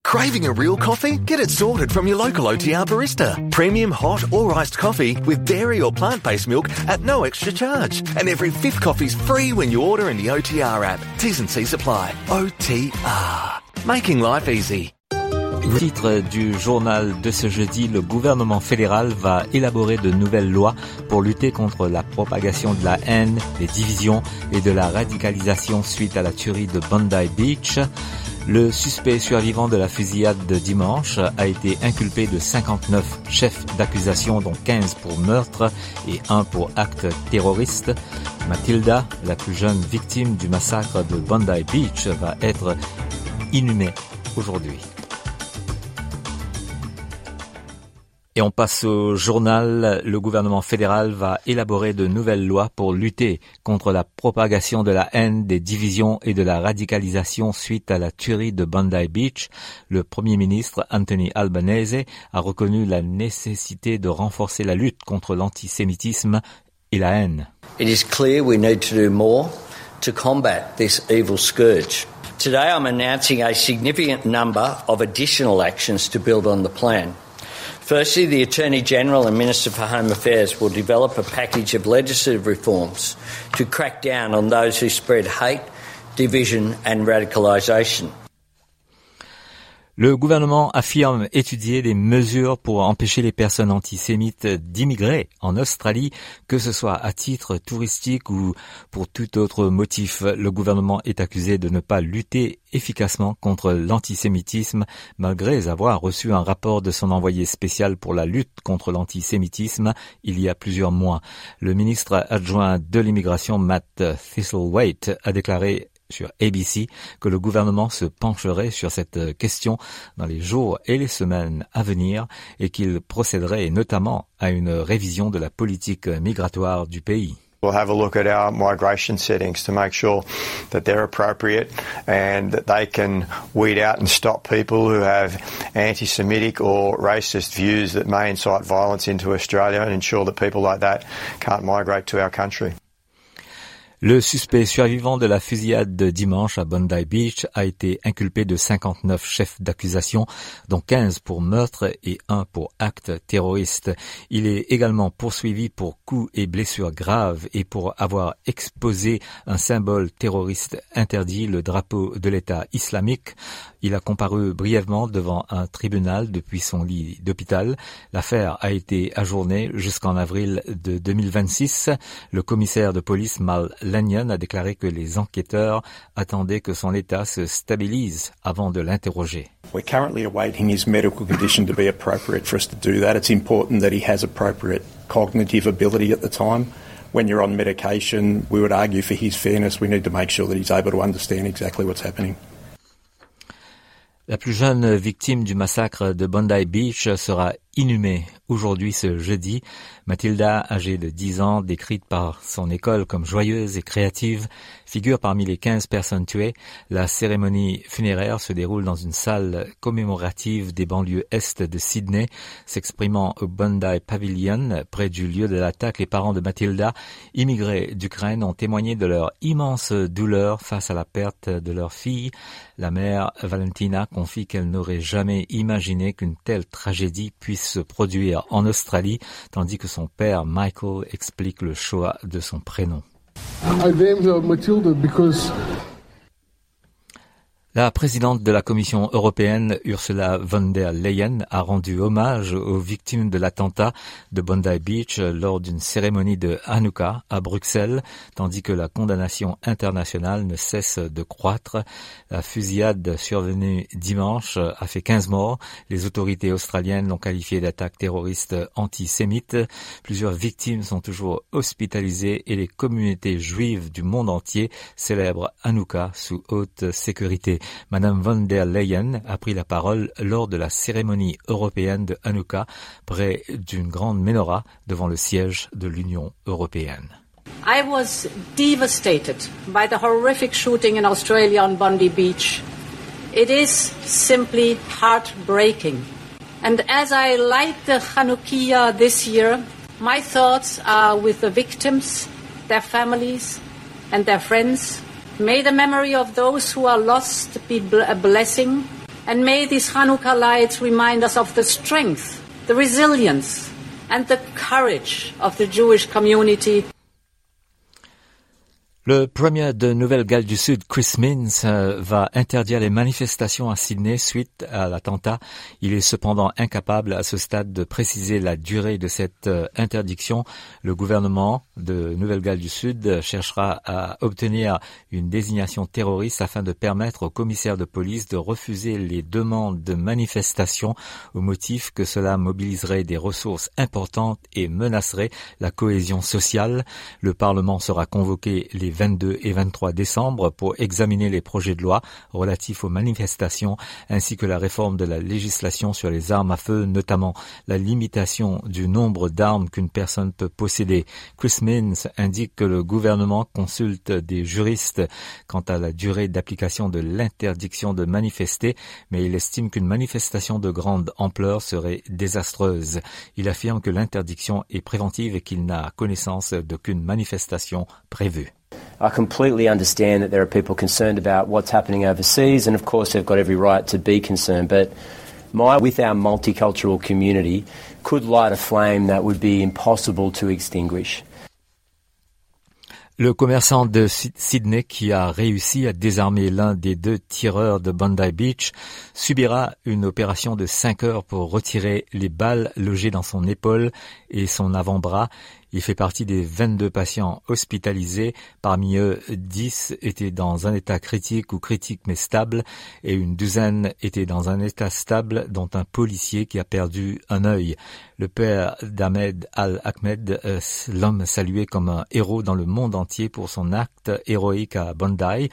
Craving a real coffee? Get it sorted from your local OTR barista. Premium hot or iced coffee with dairy or plant-based milk at no extra charge. And every fifth coffee's free when you order in the OTR app. T's and C's apply. OTR. Making life easy. Titre du journal de ce jeudi, le gouvernement fédéral va élaborer de nouvelles lois pour lutter contre la propagation de la haine, des divisions et de la radicalisation suite à la tuerie de Bondi Beach. Le suspect survivant de la fusillade de dimanche a été inculpé de 59 chefs d'accusation, dont 15 pour meurtre et 1 pour acte terroriste. Matilda, la plus jeune victime du massacre de Bondi Beach, va être inhumée aujourd'hui. Et on passe au journal. Le gouvernement fédéral va élaborer de nouvelles lois pour lutter contre la propagation de la haine, des divisions et de la radicalisation suite à la tuerie de Bondi Beach. Le Premier ministre Anthony Albanese a reconnu la nécessité de renforcer la lutte contre l'antisémitisme et la haine. It is clear we need to do more to combat this evil scourge. Today I'm announcing a significant number of additional actions to build on the plan. Firstly, the Attorney-General and Minister for Home Affairs will develop a package of legislative reforms to crack down on those who spread hate, division and radicalisation. Le gouvernement affirme étudier des mesures pour empêcher les personnes antisémites d'immigrer en Australie, que ce soit à titre touristique ou pour tout autre motif. Le gouvernement est accusé de ne pas lutter efficacement contre l'antisémitisme, malgré avoir reçu un rapport de son envoyé spécial pour la lutte contre l'antisémitisme il y a plusieurs mois. Le ministre adjoint de l'immigration, Matt Thistlethwaite, a déclaré sur ABC que le gouvernement se pencherait sur cette question dans les jours et les semaines à venir et qu'il procéderait notamment à une révision de la politique migratoire du pays. We'll have a look at our migration settings to make sure that they're appropriate and that they can weed out and stop people who have anti-Semitic or racist views that may incite violence into Australia and ensure that people like that can't migrate to our country. Le suspect survivant de la fusillade de dimanche à Bondi Beach a été inculpé de 59 chefs d'accusation, dont 15 pour meurtre et 1 pour acte terroriste. Il est également poursuivi pour coups et blessures graves et pour avoir exposé un symbole terroriste interdit, le drapeau de l'État islamique. Il a comparu brièvement devant un tribunal depuis son lit d'hôpital. L'affaire a été ajournée jusqu'en avril de 2026. Le commissaire de police Mal Lanyon a déclaré que les enquêteurs attendaient que son état se stabilise avant de l'interroger. We're currently awaiting his medical condition to be appropriate for us to do that. It's important that he has appropriate cognitive ability at the time. When you're on medication, we would argue for his fairness, we need to make sure that he's able to understand exactly what's happening. La plus jeune victime du massacre de Bondi Beach sera inhumée aujourd'hui ce jeudi. Matilda, âgée de 10 ans, décrite par son école comme joyeuse et créative, figure parmi les 15 personnes tuées. La cérémonie funéraire se déroule dans une salle commémorative des banlieues est de Sydney. S'exprimant au Bondi Pavilion, près du lieu de l'attaque, les parents de Matilda, immigrés d'Ukraine, ont témoigné de leur immense douleur face à la perte de leur fille. La mère Valentina confie qu'elle n'aurait jamais imaginé qu'une telle tragédie puisse se produire en Australie, tandis que son père Michael explique le choix de son prénom. I named her Matilda because La présidente de la Commission européenne, Ursula von der Leyen, a rendu hommage aux victimes de l'attentat de Bondi Beach lors d'une cérémonie de Hanouka à Bruxelles, tandis que la condamnation internationale ne cesse de croître. La fusillade survenue dimanche a fait 15 morts. Les autorités australiennes l'ont qualifiée d'attaque terroriste antisémite. Plusieurs victimes sont toujours hospitalisées et les communautés juives du monde entier célèbrent Hanouka sous haute sécurité. Madame von der Leyen a pris la parole lors de la cérémonie européenne de Hanouka près d'une grande menorah devant le siège de l'Union européenne. I was devastated by the horrific shooting in Australia on Bondi Beach. It is simply heartbreaking. And as I light the Hanoukia this year, my thoughts are with the victims, their families and their friends. May the memory of those who are lost be a blessing, And may these Hanukkah lights remind us of the strength, the resilience, and the courage of the Jewish community. Le premier de Nouvelle-Galles du Sud, Chris Minns, va interdire les manifestations à Sydney suite à l'attentat. Il est cependant incapable à ce stade de préciser la durée de cette interdiction. Le gouvernement de Nouvelle-Galles du Sud cherchera à obtenir une désignation terroriste afin de permettre aux commissaires de police de refuser les demandes de manifestation au motif que cela mobiliserait des ressources importantes et menacerait la cohésion sociale. Le Parlement sera convoqué les 22 et 23 décembre pour examiner les projets de loi relatifs aux manifestations ainsi que la réforme de la législation sur les armes à feu, notamment la limitation du nombre d'armes qu'une personne peut posséder. Chris Minns indique que le gouvernement consulte des juristes quant à la durée d'application de l'interdiction de manifester, mais il estime qu'une manifestation de grande ampleur serait désastreuse. Il affirme que l'interdiction est préventive et qu'il n'a connaissance d'aucune manifestation prévue. I completely understand that there are people concerned about what's happening overseas, and of course they've got every right to be concerned, but with our multicultural community could light a flame that would be impossible to extinguish. Le commerçant de Sydney qui a réussi à désarmer l'un des deux tireurs de Bondi Beach subira une opération de 5 heures pour retirer les balles logées dans son épaule et son avant-bras. Il fait partie des 22 patients hospitalisés. Parmi eux, 10 étaient dans un état critique ou critique mais stable et une douzaine étaient dans un état stable, dont un policier qui a perdu un œil. Le père d'Ahmed Al-Ahmed, l'homme salué comme un héros dans le monde entier pour son acte héroïque à Bondi.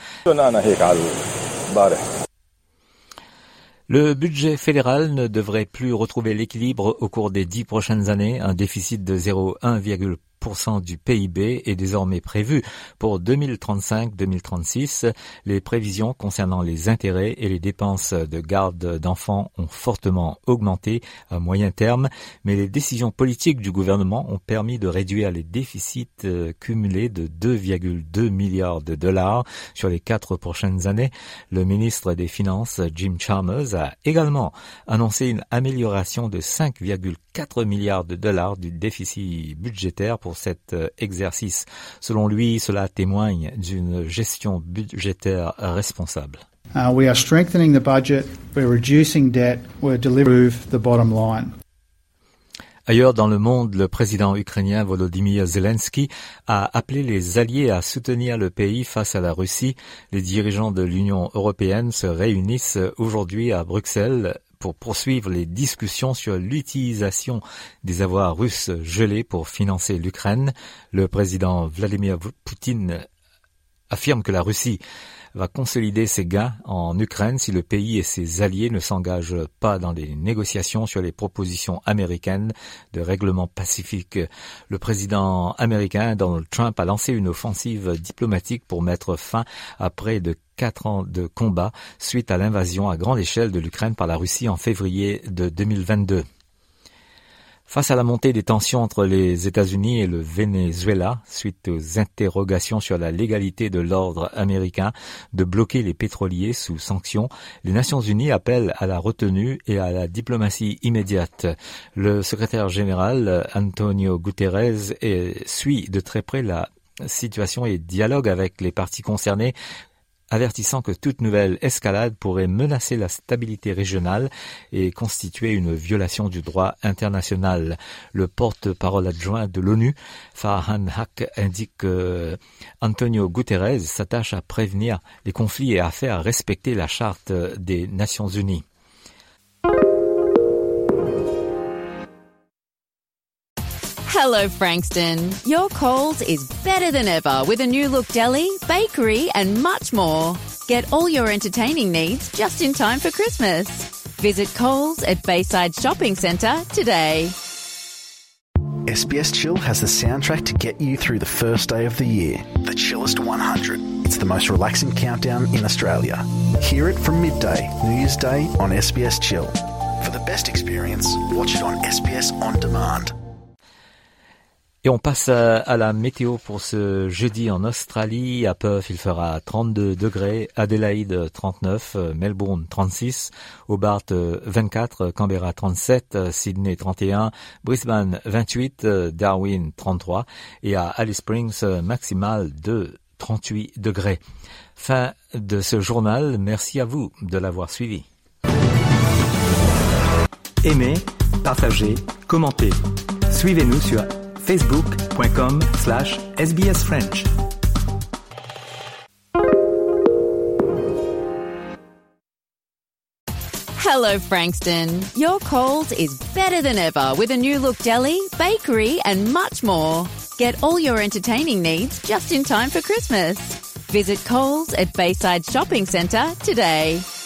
Le budget fédéral ne devrait plus retrouver l'équilibre au cours des 10 prochaines années. Un déficit de 0,1% du PIB est désormais prévu pour 2035-2036. Les prévisions concernant les intérêts et les dépenses de garde d'enfants ont fortement augmenté à moyen terme, mais les décisions politiques du gouvernement ont permis de réduire les déficits cumulés de 2,2 milliards de dollars sur les 4 prochaines années. Le ministre des Finances, Jim Chalmers, a également annoncé une amélioration de 5,4 milliards de dollars du déficit budgétaire pour cet exercice. Selon lui, cela témoigne d'une gestion budgétaire responsable. We are strengthening the budget, we're reducing debt, we're delivering the bottom line. Ailleurs dans le monde, le président ukrainien Volodymyr Zelensky a appelé les alliés à soutenir le pays face à la Russie. Les dirigeants de l'Union européenne se réunissent aujourd'hui à Bruxelles pour poursuivre les discussions sur l'utilisation des avoirs russes gelés pour financer l'Ukraine. Le président Vladimir Poutine affirme que la Russie va consolider ses gains en Ukraine si le pays et ses alliés ne s'engagent pas dans des négociations sur les propositions américaines de règlement pacifique. Le président américain Donald Trump a lancé une offensive diplomatique pour mettre fin à près de 4 ans de combat suite à l'invasion à grande échelle de l'Ukraine par la Russie en février de 2022. Face à la montée des tensions entre les États-Unis et le Venezuela, suite aux interrogations sur la légalité de l'ordre américain de bloquer les pétroliers sous sanctions, les Nations Unies appellent à la retenue et à la diplomatie immédiate. Le secrétaire général Antonio Guterres suit de très près la situation et dialogue avec les parties concernées, avertissant que toute nouvelle escalade pourrait menacer la stabilité régionale et constituer une violation du droit international. Le porte-parole adjoint de l'ONU, Farhan Haq, indique que Antonio Guterres s'attache à prévenir les conflits et à faire respecter la Charte des Nations Unies. Hello, Frankston. Your Coles is better than ever with a new look deli, bakery, and much more. Get all your entertaining needs just in time for Christmas. Visit Coles at Bayside Shopping Centre today. SBS Chill has the soundtrack to get you through the first day of the year. The Chillest 100. It's the most relaxing countdown in Australia. Hear it from midday, New Year's Day on SBS Chill. For the best experience, watch it on SBS On Demand. Et on passe à la météo pour ce jeudi en Australie. À Perth, il fera 32 degrés, Adélaïde 39, Melbourne 36, Hobart 24, Canberra 37, Sydney 31, Brisbane 28, Darwin 33 et à Alice Springs, maximal de 38 degrés. Fin de ce journal. Merci à vous de l'avoir suivi. Aimez, partagez, commentez. Suivez-nous sur facebook.com/SBS French. Hello, Frankston. Your Coles is better than ever with a new look deli, bakery, and much more. Get all your entertaining needs just in time for Christmas. Visit Coles at Bayside Shopping Centre today.